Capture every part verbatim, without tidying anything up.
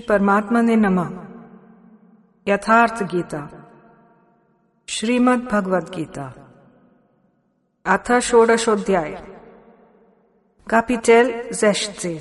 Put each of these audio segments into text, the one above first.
परमात्मा ने नमः। यथार्थ गीता, श्रीमद् भगवद गीता, अथ षोडशोऽध्याय, Kapitel sechzehn.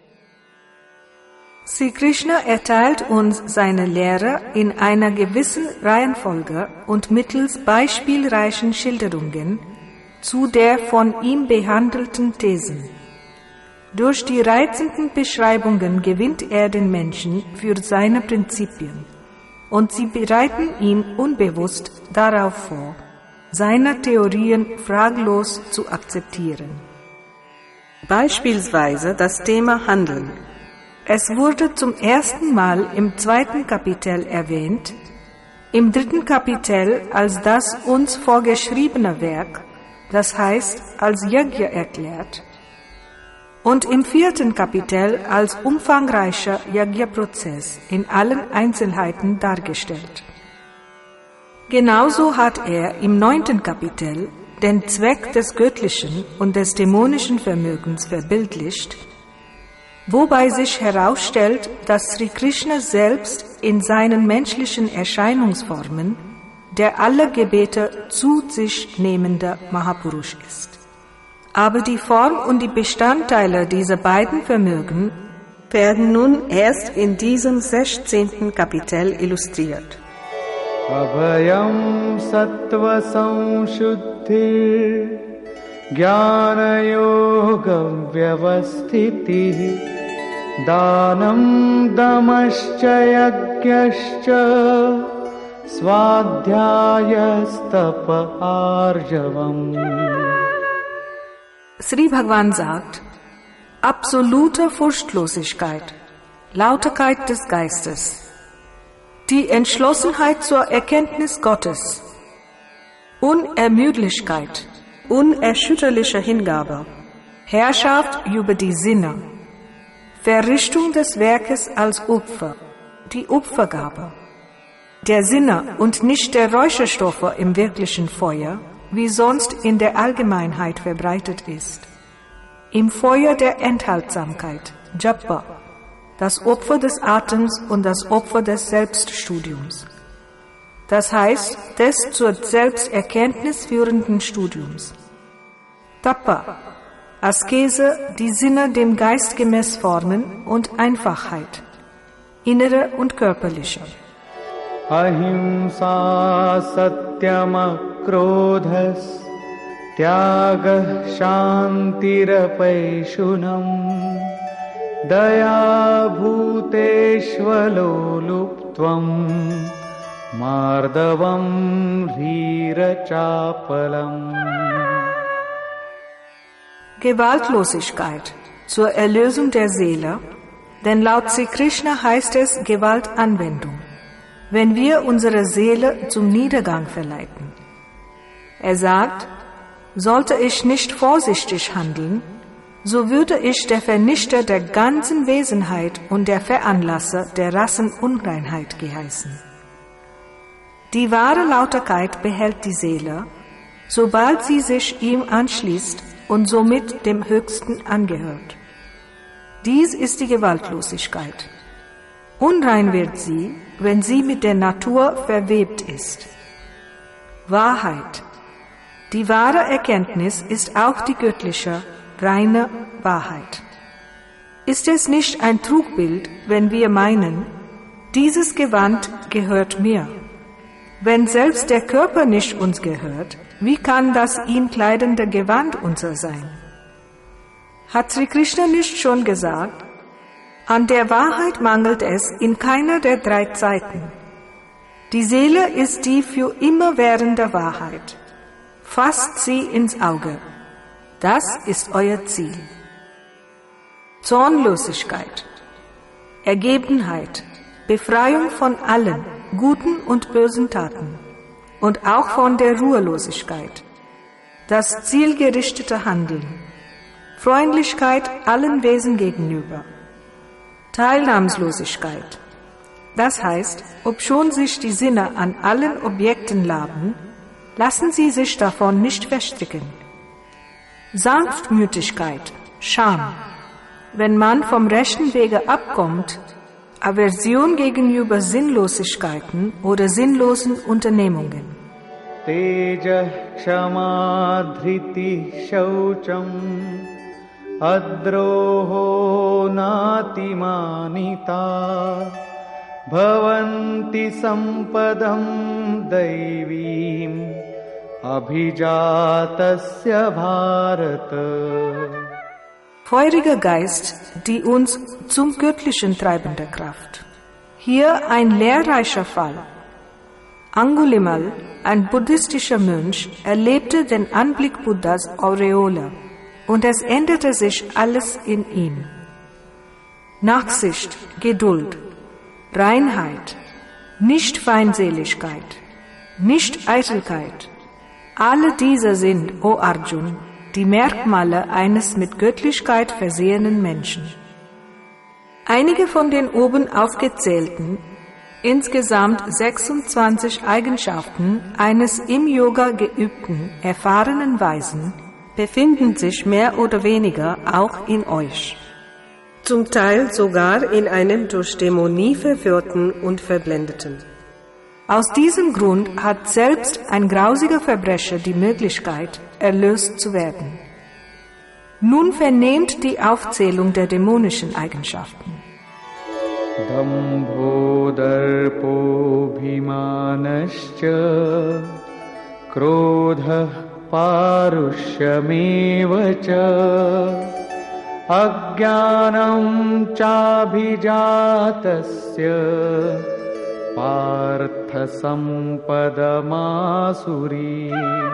Sri Krishna erteilt uns seine Lehre in einer gewissen Reihenfolge und mittels beispielreichen Schilderungen zu der von ihm behandelten Thesen. Durch die reizenden Beschreibungen gewinnt er den Menschen für seine Prinzipien, und sie bereiten ihn unbewusst darauf vor, seine Theorien fraglos zu akzeptieren. Beispielsweise das Thema Handeln. Es wurde zum ersten Mal im zweiten Kapitel erwähnt, im dritten Kapitel als das uns vorgeschriebene Werk, das heißt als Yajna erklärt, und im vierten Kapitel als umfangreicher Yajna-Prozess in allen Einzelheiten dargestellt. Genauso hat er im neunten Kapitel den Zweck des göttlichen und des dämonischen Vermögens verbildlicht, wobei sich herausstellt, dass Sri Krishna selbst in seinen menschlichen Erscheinungsformen der alle Gebete zu sich nehmende Mahapurush ist. Aber die Form und die Bestandteile dieser beiden Vermögen werden nun erst in diesem sechzehnten Kapitel illustriert. Abhayam sattva samshuddhi jnana yoga vyavasthiti danam damascha yagyascha svadhyayastapa arjavam. Sri Bhagavan sagt, absolute Furchtlosigkeit, Lauterkeit des Geistes, die Entschlossenheit zur Erkenntnis Gottes, Unermüdlichkeit, unerschütterliche Hingabe, Herrschaft über die Sinne, Verrichtung des Werkes als Opfer, die Opfergabe, der Sinne und nicht der Räucherstoffe im wirklichen Feuer, wie sonst in der Allgemeinheit verbreitet ist. Im Feuer der Enthaltsamkeit, Japa, das Opfer des Atems und das Opfer des Selbststudiums. Das heißt, des zur Selbsterkenntnis führenden Studiums. Tapa, Askese, die Sinne dem Geist gemäß formen und Einfachheit, innere und körperliche. Ahimsa satyama krodhas tyagah shantirapayshunam daya bhuteshvaloluptvam mardavam dhirachapalam. Gewaltlosigkeit zur Erlösung der Seele, denn laut Sri Krishna heißt es Gewaltanwendung, wenn wir unsere Seele zum Niedergang verleiten. Er sagt, sollte ich nicht vorsichtig handeln, so würde ich der Vernichter der ganzen Wesenheit und der Veranlasser der Rassenunreinheit geheißen. Die wahre Lauterkeit behält die Seele, sobald sie sich ihm anschließt und somit dem Höchsten angehört. Dies ist die Gewaltlosigkeit. Unrein wird sie, wenn sie mit der Natur verwebt ist. Wahrheit. Die wahre Erkenntnis ist auch die göttliche, reine Wahrheit. Ist es nicht ein Trugbild, wenn wir meinen, dieses Gewand gehört mir? Wenn selbst der Körper nicht uns gehört, wie kann das ihn kleidende Gewand unser sein? Hat Sri Krishna nicht schon gesagt, an der Wahrheit mangelt es in keiner der drei Zeiten. Die Seele ist die für immerwährende Wahrheit. Fasst sie ins Auge. Das ist euer Ziel. Zornlosigkeit, Ergebenheit, Befreiung von allen guten und bösen Taten und auch von der Ruhelosigkeit, das zielgerichtete Handeln, Freundlichkeit allen Wesen gegenüber, Teilnahmslosigkeit. Das heißt, obschon sich die Sinne an allen Objekten laben, lassen sie sich davon nicht verstricken. Sanftmütigkeit, Scham. Wenn man vom rechten Wege abkommt, Aversion gegenüber Sinnlosigkeiten oder sinnlosen Unternehmungen. Tejah Kshama Dhriti Shaucham Adroho Natimanita Bhavanti Sampadam Daivim Abhijatasya Bharata. Feuriger Geist, die uns zum Göttlichen treibender Kraft. Hier ein lehrreicher Fall. Angulimal, ein buddhistischer Mönch, erlebte den Anblick Buddhas Aureole und es änderte sich alles in ihm. Nachsicht, Geduld, Reinheit, Nicht-Feindseligkeit, Nicht-Eitelkeit. Alle diese sind, o Arjun, die Merkmale eines mit Göttlichkeit versehenen Menschen. Einige von den oben aufgezählten, insgesamt sechsundzwanzig Eigenschaften eines im Yoga geübten, erfahrenen Weisen, befinden sich mehr oder weniger auch in euch. Zum Teil sogar in einem durch Dämonie verwirrten und Verblendeten. Aus diesem Grund hat selbst ein grausiger Verbrecher die Möglichkeit, erlöst zu werden. Nun vernehmt die Aufzählung der dämonischen Eigenschaften. Dambho darpo bhimanascha krodha parushamevacha ajnanam chabhijatasya Partha Sampadamasuri.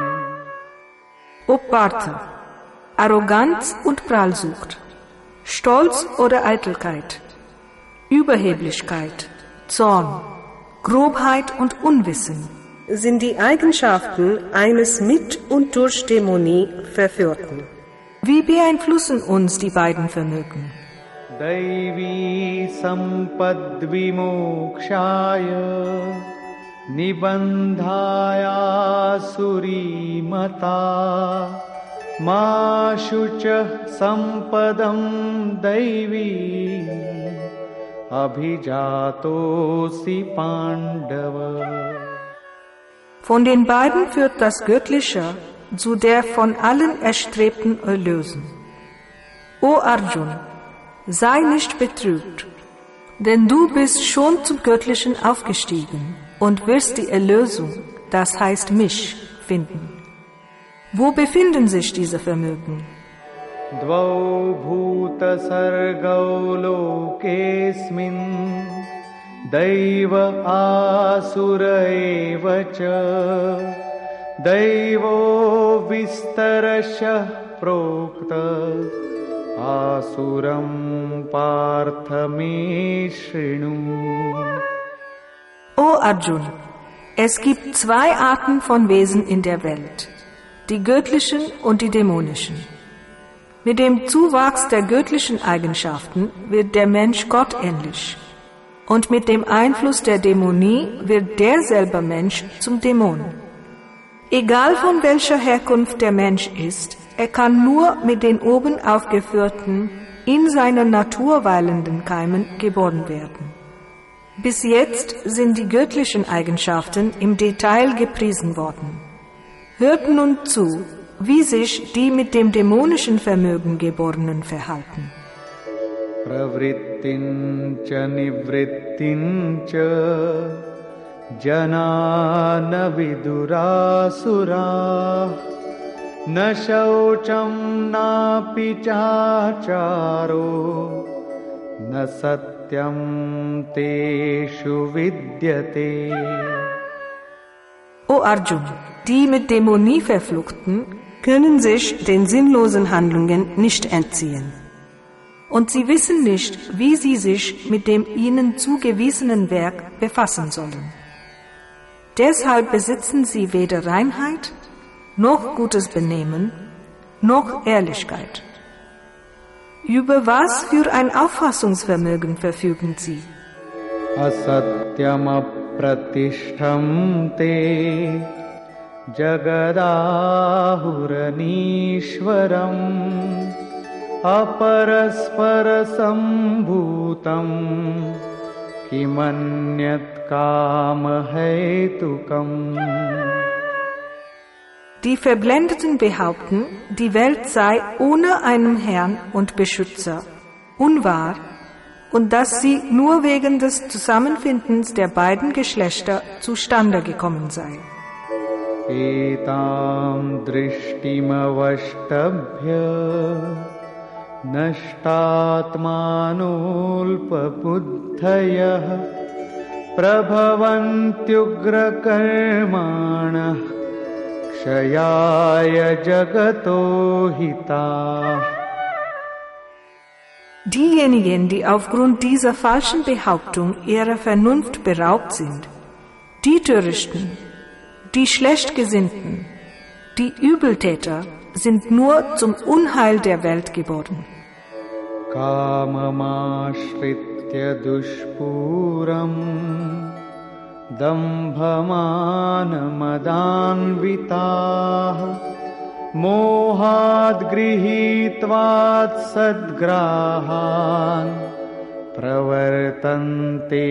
O Partha, Arroganz und Prallsucht, Stolz oder Eitelkeit, Überheblichkeit, Zorn, Grobheit und Unwissen sind die Eigenschaften eines mit und durch Dämonie Verführten. Wie beeinflussen uns die beiden Vermögen? Daivi sampadvimokshaya nibandhaya surimata ma shucha sampadam daivi abhijatosi pandava. Von den beiden führt das Göttliche zu der von allen erstrebten Erlösung. O Arjun, sei nicht betrübt, denn du bist schon zum Göttlichen aufgestiegen und wirst die Erlösung, das heißt mich, finden. Wo befinden sich diese Vermögen? Dvau bhuta sargau lokesmin daiva asura evacha daivo vistarasya prokta Asuram Parthame Shrinu. O Arjun, es gibt zwei Arten von Wesen in der Welt, die göttlichen und die dämonischen. Mit dem Zuwachs der göttlichen Eigenschaften wird der Mensch gottähnlich und mit dem Einfluss der Dämonie wird derselbe Mensch zum Dämon. Egal von welcher Herkunft der Mensch ist, er kann nur mit den oben aufgeführten, in seiner Natur weilenden Keimen geboren werden. Bis jetzt sind die göttlichen Eigenschaften im Detail gepriesen worden. Hört nun zu, wie sich die mit dem dämonischen Vermögen Geborenen verhalten. Pravrittin cha nivrittin cha janana vidurasura na shaucham na pichacharo na satyam teshu vidyate. O Arjun, die mit Dämonie Verfluchten können sich den sinnlosen Handlungen nicht entziehen. Und sie wissen nicht, wie sie sich mit dem ihnen zugewiesenen Werk befassen sollen. Deshalb besitzen sie weder Reinheit, noch gutes Benehmen, noch Ehrlichkeit. Über was für ein Auffassungsvermögen verfügen sie? Asatyam apratishtham te jagadahuraniishwaram aparaspara sambhutam किमन्यत् कामहेतुकम्. Die Verblendeten behaupten, die Welt sei ohne einen Herrn und Beschützer unwahr und dass sie nur wegen des Zusammenfindens der beiden Geschlechter zustande gekommen sei. Etam drishtimavashtabhya nashtatmanulpabuddhayah prabhavantyugrakarmanah kshayaya jagato hitah. Diejenigen, die aufgrund dieser falschen Behauptung ihrer Vernunft beraubt sind, die Törichten, die Schlechtgesinnten, die Übeltäter sind nur zum Unheil der Welt geboren. Kamamashritya dushpuram dambhamaanamadānvitah मोहाद् गृहीत्वात् सद्ग्राहान् प्रवर्तन्ते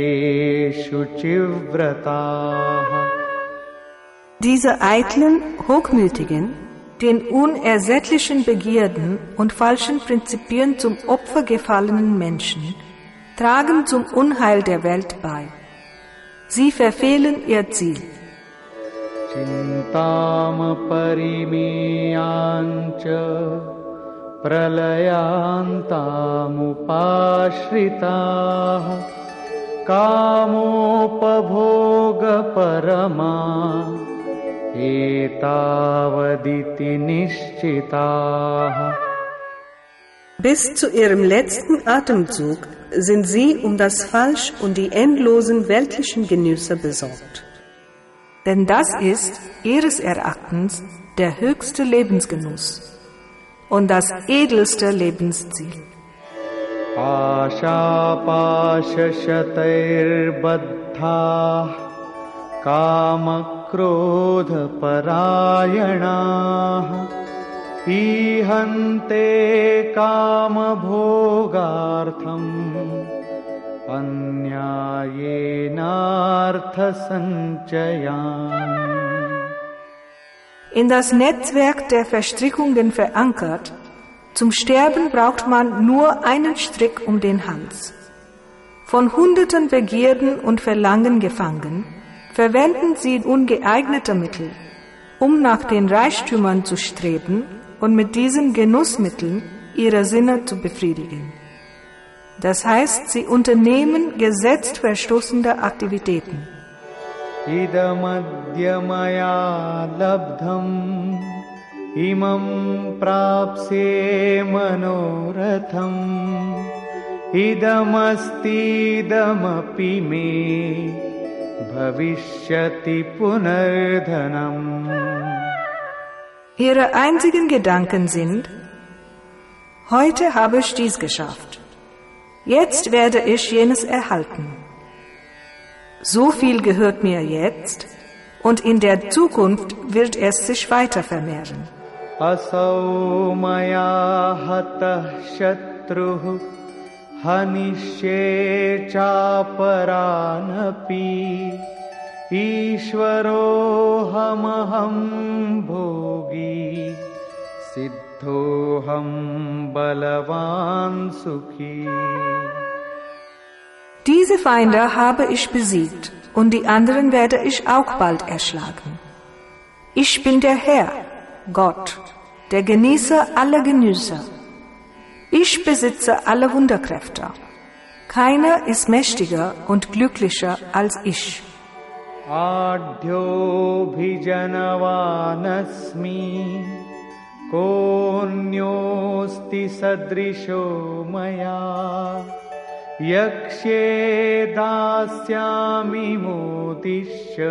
शुचिव्रताः. Diese eitlen, hochmütigen, den unersättlichen Begierden und falschen Prinzipien zum Opfer gefallenen Menschen tragen zum Unheil der Welt bei. Sie verfehlen ihr Ziel. Chintāmaparimīyānca pralayāntāmupāśritāh kāmopabhogaparamā etavaditi niṣṭitāh. Bis zu ihrem letzten Atemzug sind sie um das Falsch und die endlosen weltlichen Genüsse besorgt. Denn das ist ihres Erachtens der höchste Lebensgenuss und das edelste Lebensziel. Āśāpāśaśatairbaddhāः kāmakrodhaparāyaṇāः īhante kāmabhogārtham Anyayenarthasanchayan. In das Netzwerk der Verstrickungen verankert, zum Sterben braucht man nur einen Strick um den Hals. Von hunderten Begierden und Verlangen gefangen, verwenden sie ungeeignete Mittel, um nach den Reichtümern zu streben und mit diesen Genussmitteln ihre Sinne zu befriedigen. Das heißt, sie unternehmen gesetzt verstoßende Aktivitäten. Idamadya maya labdham imam prapsye manoratham idamasti idamapi me bhavishyati punardhanam. Ihre einzigen Gedanken sind: Heute habe ich dies geschafft. Jetzt werde ich jenes erhalten. So viel gehört mir jetzt und in der Zukunft wird es sich weiter vermehren. Asau maya hatah shatruh hanishye chaparanapi ishvarohamaham bhogi siddhoham balavan sukhi. Diese Feinde habe ich besiegt und die anderen werde ich auch bald erschlagen. Ich bin der Herr, Gott, der Genießer aller Genüsse. Ich besitze alle Wunderkräfte. Keiner ist mächtiger und glücklicher als ich. Adhyo bhijanavaanasmi konyosti sadrisho maya yakshe dasyami modishya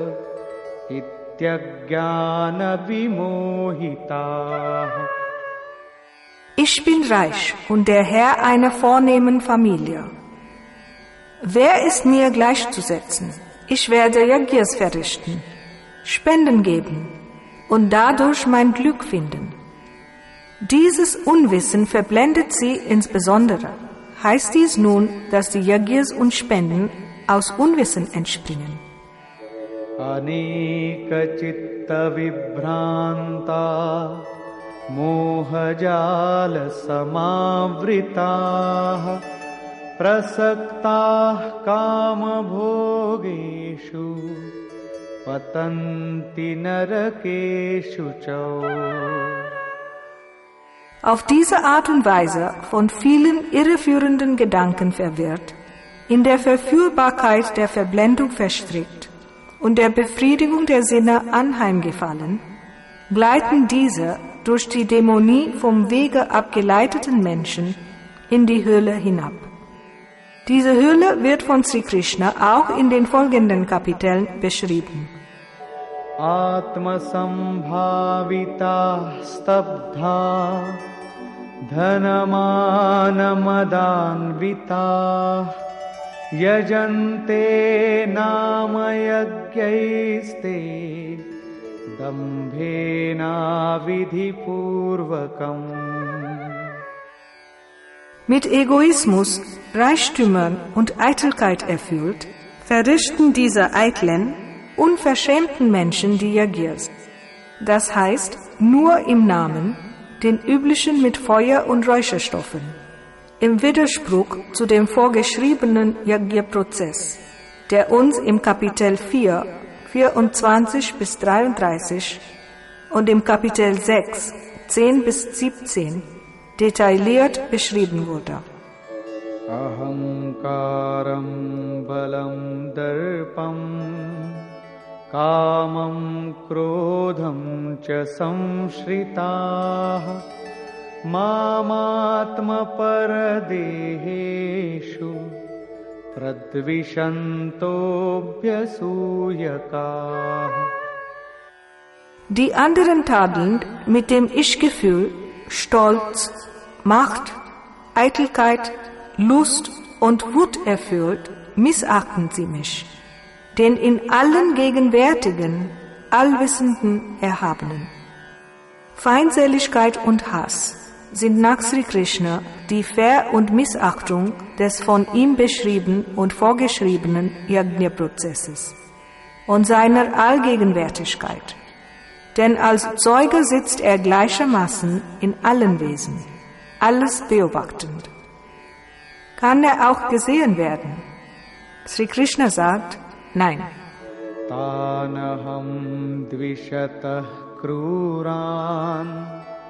ityajnana vimohitah. Ich bin reich und der Herr einer vornehmen Familie. Wer ist mir gleichzusetzen? Ich werde Yajnas verrichten, Spenden geben und dadurch mein Glück finden. Dieses Unwissen verblendet sie insbesondere, heißt dies nun, dass die Yajnas und Spenden aus Unwissen entspringen. Aneka chitta vibhranta mohajala samavritaah prasaktaah kama bhogeshu patanti narakeshu chau. Auf diese Art und Weise von vielen irreführenden Gedanken verwirrt, in der Verführbarkeit der Verblendung verstrickt und der Befriedigung der Sinne anheimgefallen, gleiten diese durch die Dämonie vom Wege abgeleiteten Menschen in die Hölle hinab. Diese Hölle wird von Sri Krishna auch in den folgenden Kapiteln beschrieben. Atma sambhavita stabdha dhanamana madanvita yajante nama yajyaiste dambhena vidhipurvakam. Mit Egoismus, Reichtümern und Eitelkeit erfüllt, verrichten diese eitlen, unverschämten Menschen die Yajnas. Das heißt, nur im Namen, den üblichen mit Feuer und Räucherstoffen, im Widerspruch zu dem vorgeschriebenen Yajna-Prozess, der uns im Kapitel vier, vierundzwanzig bis dreiunddreißig und im Kapitel sechs, zehn bis siebzehn detailliert beschrieben wurde. Ahankaram balam darpam kamam krodham cha samshritaah mamatma paradeheshu pradvishantobhyasuyakaah. Die anderen tadelnd mit dem Ich-Gefühl, Stolz, Macht, Eitelkeit, Lust und Wut erfüllt, missachten sie mich, den in allen gegenwärtigen, allwissenden Erhabenen. Feindseligkeit und Hass sind nach Sri Krishna die Ver- und Missachtung des von ihm beschriebenen und vorgeschriebenen Yajna-Prozesses und seiner Allgegenwärtigkeit. Denn als Zeuge sitzt er gleichermaßen in allen Wesen, alles beobachtend. Kann er auch gesehen werden? Sri Krishna sagt, nein. Tanaham dvishatah kruran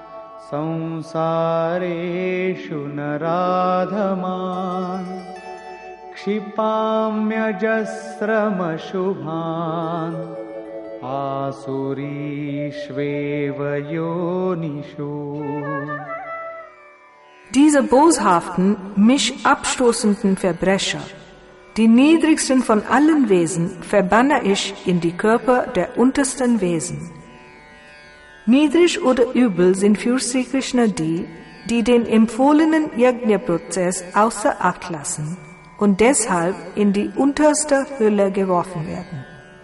samsareshu naradhaman kshipamyajasramashubhan asurishveva yonishu. Diese boshaften, mich abstoßenden Verbrecher, die niedrigsten von allen Wesen, verbanne ich in die Körper der untersten Wesen. Niedrig oder übel sind für Sri Krishna die, die den empfohlenen Yajna-Prozess außer Acht lassen und deshalb in die unterste Hölle geworfen werden.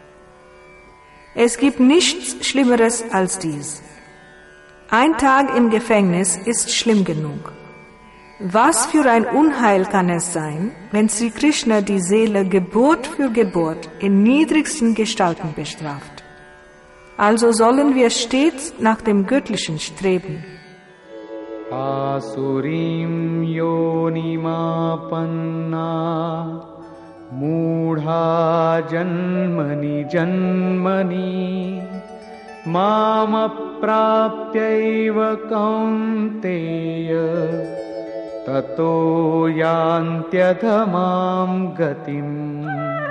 Es gibt nichts Schlimmeres als dies. Ein Tag im Gefängnis ist schlimm genug. Was für ein Unheil kann es sein, wenn Sri Krishna die Seele Geburt für Geburt in niedrigsten Gestalten bestraft? Also sollen wir stets nach dem Göttlichen streben. Asurim yonimapanna mudha janmani janmani mamaprapyaiva kaunteya tato yantyadhamam gatim.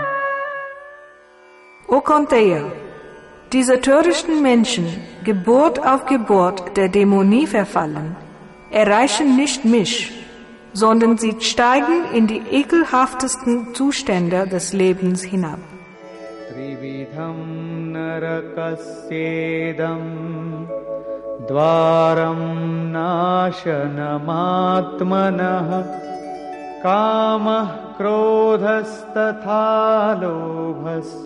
O Kaunteya, diese törichten Menschen, Geburt auf Geburt der Dämonie verfallen, erreichen nicht mich, sondern sie steigen in die ekelhaftesten Zustände des Lebens hinab. Trividham narakasyedam dvaram nasanamatmanah kamah krodhastatha lobhas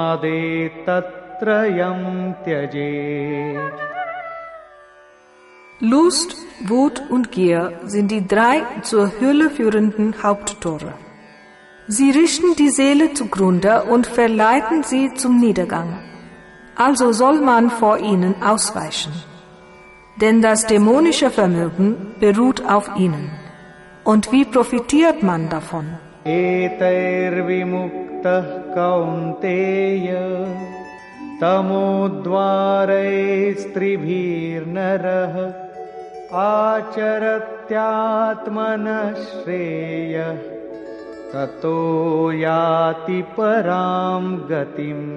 tasmade tatrayam tyajet. Lust, Wut und Gier sind die drei zur Hölle führenden Haupttore. Sie richten die Seele zugrunde und verleiten sie zum Niedergang. Also soll man vor ihnen ausweichen. Denn das dämonische Vermögen beruht auf ihnen. Und wie profitiert man davon? एतैर्विमुक्तः कौन्तेय तमोद्वारैस्त्रिभिर्नरः आचरत्यात्मनः श्रेयः ततो याति परां गतिम्.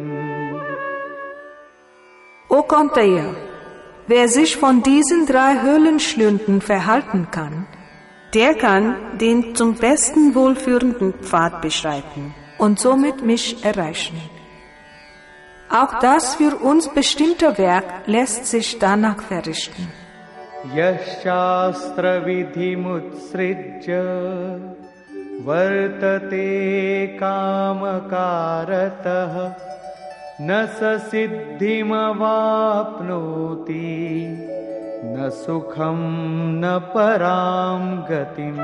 O Konteja, wer sich von diesen drei Höhlenschlünden verhalten kann, der kann den zum besten wohlführenden Pfad beschreiten und somit mich erreichen. Auch das für uns bestimmte Werk lässt sich danach verrichten. यश्शास्त्रविधिमुत्सृज्य वर्तते कामकारतः न स सिद्धिमवाप्नोति न सुखं न परां गतिम्.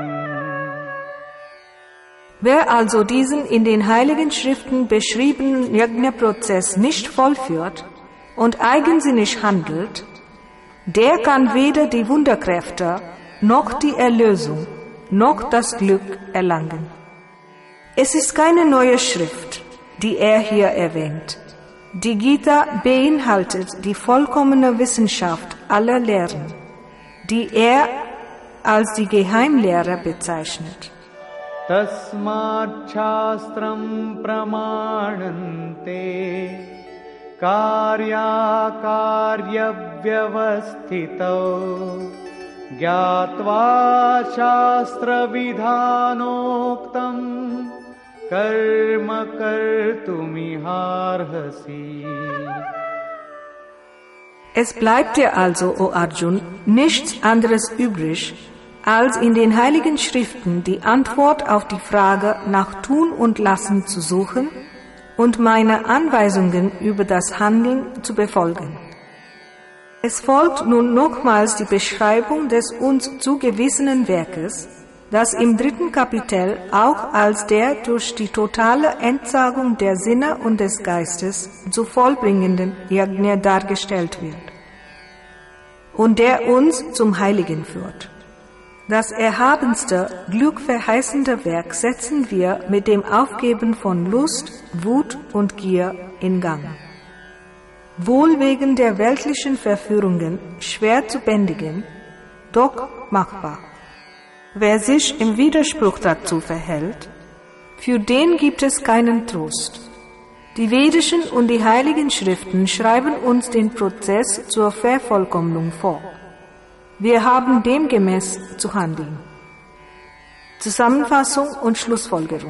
Wer also diesen in den Heiligen Schriften beschriebenen Yajna-Prozess nicht vollführt und eigensinnig handelt, der kann weder die Wunderkräfte noch die Erlösung noch das Glück erlangen. Es ist keine neue Schrift, die er hier erwähnt. Die Gita beinhaltet die vollkommene Wissenschaft aller Lehren, die er als die Geheimlehre bezeichnet. तस्मात् शास्त्रं प्रमाणन्ते कार्याकार्यव्यवस्थितौ ज्ञात्वा शास्त्रविधानोक्तं कर्म कर्तुमिहार्हसि. Es bleibt dir also, o Arjun, nichts anderes übrig, als in den Heiligen Schriften die Antwort auf die Frage nach Tun und Lassen zu suchen und meine Anweisungen über das Handeln zu befolgen. Es folgt nun nochmals die Beschreibung des uns zugewiesenen Werkes, das im dritten Kapitel auch als der durch die totale Entsagung der Sinne und des Geistes zu vollbringenden Yajna dargestellt wird und der uns zum Heiligen führt. Das erhabenste, glückverheißende Werk setzen wir mit dem Aufgeben von Lust, Wut und Gier in Gang. Wohl wegen der weltlichen Verführungen schwer zu bändigen, doch machbar. Wer sich im Widerspruch dazu verhält, für den gibt es keinen Trost. Die vedischen und die heiligen Schriften schreiben uns den Prozess zur Vervollkommnung vor. Wir haben demgemäß zu handeln. Zusammenfassung und Schlussfolgerung.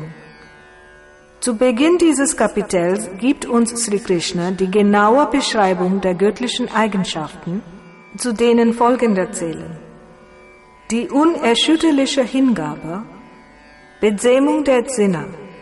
Zu Beginn dieses Kapitels gibt uns Sri Krishna die genaue Beschreibung der göttlichen Eigenschaften, zu denen folgende zählen: die unerschütterliche Hingabe, Bezähmung der Sinne,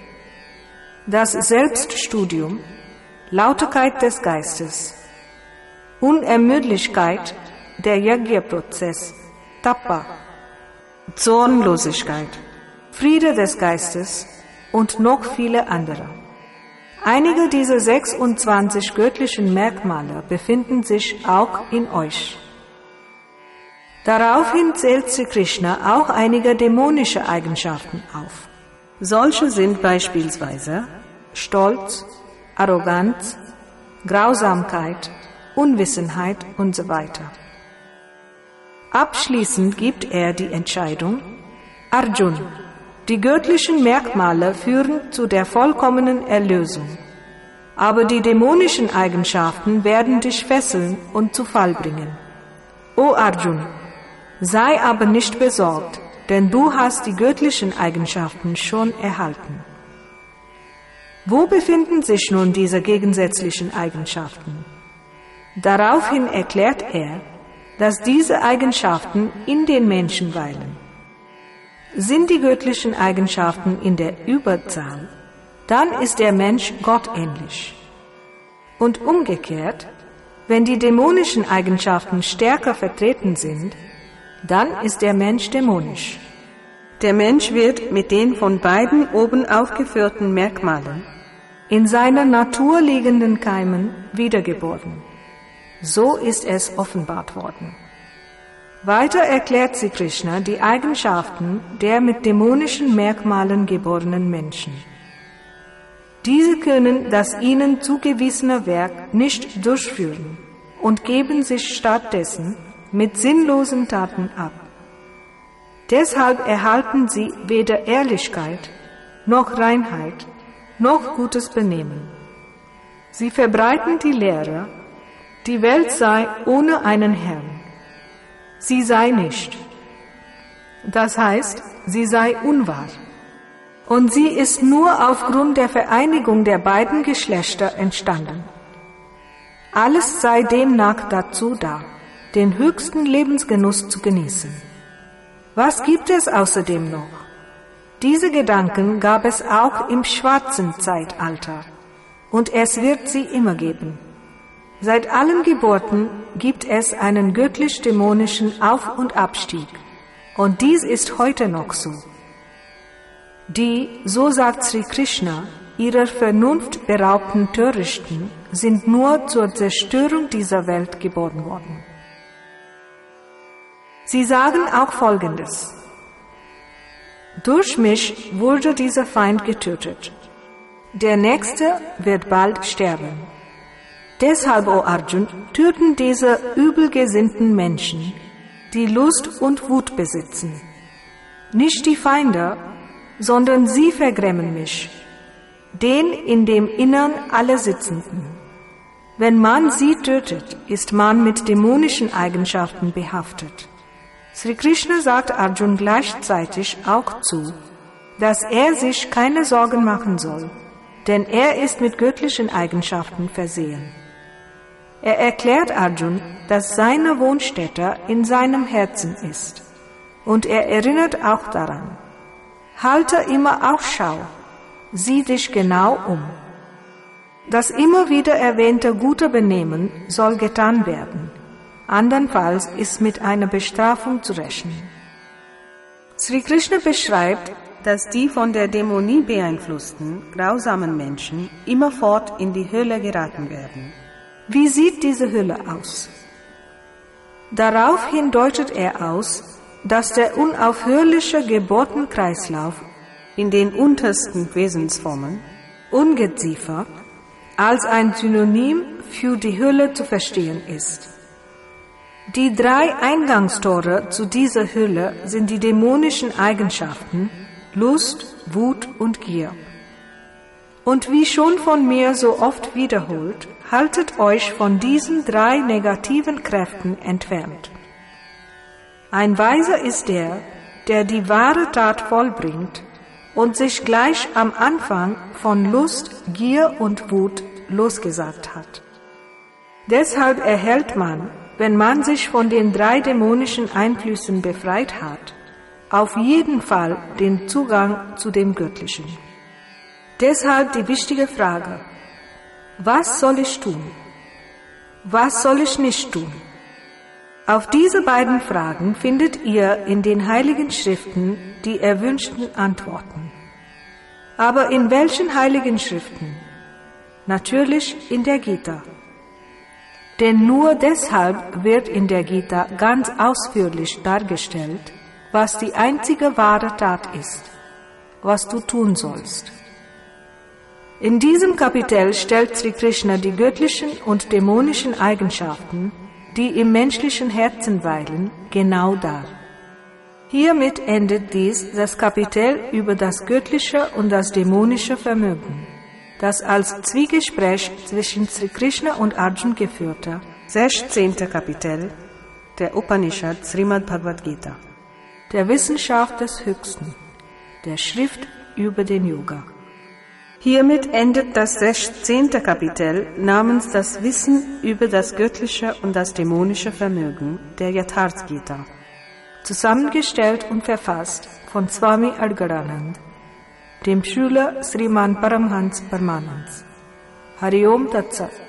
das Selbststudium, Lauterkeit des Geistes, Unermüdlichkeit, der Yajna-Prozess, Tapa, Zornlosigkeit, Friede des Geistes und noch viele andere. Einige dieser sechsundzwanzig göttlichen Merkmale befinden sich auch in euch. Daraufhin zählt Sri Krishna auch einige dämonische Eigenschaften auf. Solche sind beispielsweise Stolz, Arroganz, Grausamkeit, Unwissenheit und so weiter. Abschließend gibt er die Entscheidung: Arjun, die göttlichen Merkmale führen zu der vollkommenen Erlösung, aber die dämonischen Eigenschaften werden dich fesseln und zu Fall bringen. O Arjun, sei aber nicht besorgt, denn du hast die göttlichen Eigenschaften schon erhalten. Wo befinden sich nun diese gegensätzlichen Eigenschaften? Daraufhin erklärt er, dass diese Eigenschaften in den Menschen weilen. Sind die göttlichen Eigenschaften in der Überzahl, dann ist der Mensch gottähnlich. Und umgekehrt, Wenn die dämonischen Eigenschaften stärker vertreten sind, dann ist der Mensch dämonisch. Der Mensch wird mit den von beiden oben aufgeführten Merkmalen in seiner Natur liegenden Keimen wiedergeboren. So ist es offenbart worden. Weiter erklärt Sri Krishna die Eigenschaften der mit dämonischen Merkmalen geborenen Menschen. Diese können das ihnen zugewiesene Werk nicht durchführen und geben sich stattdessen mit sinnlosen Taten ab. Deshalb erhalten sie weder Ehrlichkeit, noch Reinheit, noch gutes Benehmen. Sie verbreiten die Lehre, die Welt sei ohne einen Herrn. Sie sei nicht. Das heißt, sie sei unwahr. Und sie ist nur aufgrund der Vereinigung der beiden Geschlechter entstanden. Alles sei demnach dazu da, den höchsten Lebensgenuss zu genießen. Was gibt es außerdem noch? Diese Gedanken gab es auch im schwarzen Zeitalter, und es wird sie immer geben. Seit allen Geburten gibt es einen göttlich-dämonischen Auf- und Abstieg, und dies ist heute noch so. Die, so sagt Sri Krishna, ihrer Vernunft beraubten Törichten sind nur zur Zerstörung dieser Welt geboren worden. Sie sagen auch Folgendes: Durch mich wurde dieser Feind getötet. Der Nächste wird bald sterben. Deshalb, o Arjun, töten diese übelgesinnten Menschen, die Lust und Wut besitzen. Nicht die Feinde, sondern sie vergrämen mich, den in dem Innern alle Sitzenden. Wenn man sie tötet, ist man mit dämonischen Eigenschaften behaftet. Sri Krishna sagt Arjun gleichzeitig auch zu, dass er sich keine Sorgen machen soll, denn er ist mit göttlichen Eigenschaften versehen. Er erklärt Arjun, dass seine Wohnstätte in seinem Herzen ist, und er erinnert auch daran: Halte immer Ausschau, sieh dich genau um. Das immer wieder erwähnte gute Benehmen soll getan werden, andernfalls ist mit einer Bestrafung zu rechnen. Sri Krishna beschreibt, dass die von der Dämonie beeinflussten, grausamen Menschen immerfort in die Hölle geraten werden. Wie sieht diese Hölle aus? Daraufhin deutet er aus, dass der unaufhörliche Geburtenkreislauf in den untersten Wesensformen, Ungeziefer, als ein Synonym für die Hölle zu verstehen ist. Die drei Eingangstore zu dieser Hölle sind die dämonischen Eigenschaften Lust, Wut und Gier. Und wie schon von mir so oft wiederholt, haltet euch von diesen drei negativen Kräften entfernt. Ein Weiser ist der, der die wahre Tat vollbringt und sich gleich am Anfang von Lust, Gier und Wut losgesagt hat. Deshalb erhält man, wenn man sich von den drei dämonischen Einflüssen befreit hat, auf jeden Fall den Zugang zu dem Göttlichen. Deshalb die wichtige Frage: Was soll ich tun? Was soll ich nicht tun? Auf diese beiden Fragen findet ihr in den Heiligen Schriften die erwünschten Antworten. Aber in welchen Heiligen Schriften? Natürlich in der Gita. Denn nur deshalb wird in der Gita ganz ausführlich dargestellt, was die einzige wahre Tat ist, was du tun sollst. In diesem Kapitel stellt Sri Krishna die göttlichen und dämonischen Eigenschaften, die im menschlichen Herzen weilen, genau dar. Hiermit endet dies das Kapitel über das göttliche und das dämonische Vermögen, das als Zwiegespräch zwischen Sri Krishna und Arjun geführte sechzehnte Kapitel der Upanishad Srimad Bhagavad Gita, der Wissenschaft des Höchsten, der Schrift über den Yoga. Hiermit endet das sechzehnte Kapitel namens das Wissen über das göttliche und das dämonische Vermögen der Yatharth Gita, zusammengestellt und verfasst von Swami Adgadanand, dem Schüler Sriman Paramhans Paramanans. Hari Om Tat Sat.